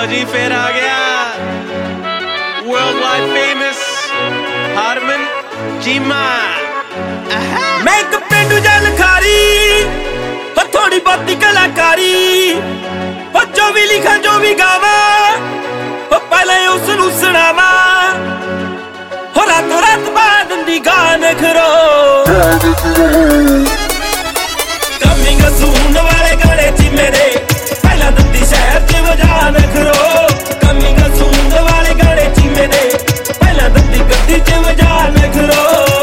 जी फिर आ गया world wide famous Harman Cheema. मैं एक पेंडू जल खारी हो थोड़ी बहुती कलाकारी हो, जो भी लिखा जो भी गावा हो पहले उसनू सुनावा हो, रातों रात बाद दी गान खरो कमिंग सून वाले गाने ची मेरे पहला दंदी शहर च वजान खरो, कमिंग सून वाले गाने ची मेरे पहला दंदी गड्डी च वजान खरो।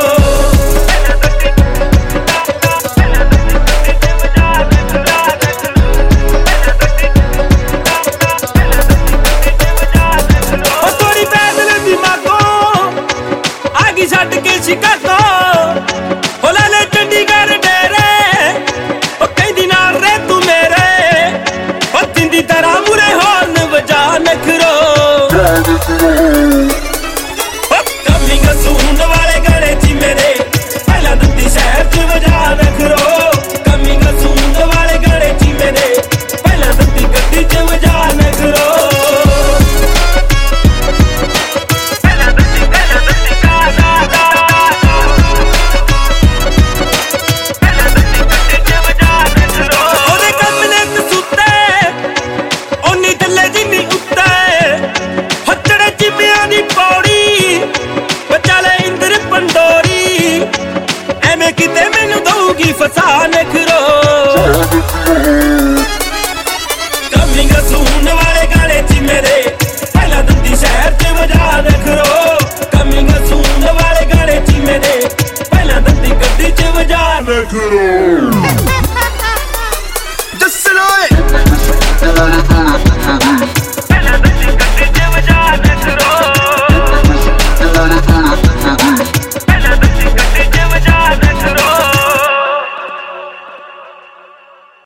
छड़ के शिकागो हो ले चंडीगढ़ डेरे ओ कई दिन रे तू मेरे ओ तिंदी तरह मुरे हॉर्न बजा नखरो कमिंग सून वाले गाने ची मेरे पहला दंदी शहर च बजा नखरो, कमिंग सून वाले गाने ची मेरे पहला दंदी गड्डी च बजा नखरो। किते मैनू दूगी फसा नखरो कमिंग सून वाले गाने ची मेरे पहला दंदी शहर च वजा नखरो, कमिंग सून वाले गाने ची मेरे पहला दंदी गड्डी च वजा नखरो।